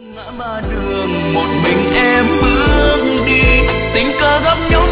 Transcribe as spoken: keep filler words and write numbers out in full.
ngã ba đường một mình em bước đi, tình cờ gặp nhau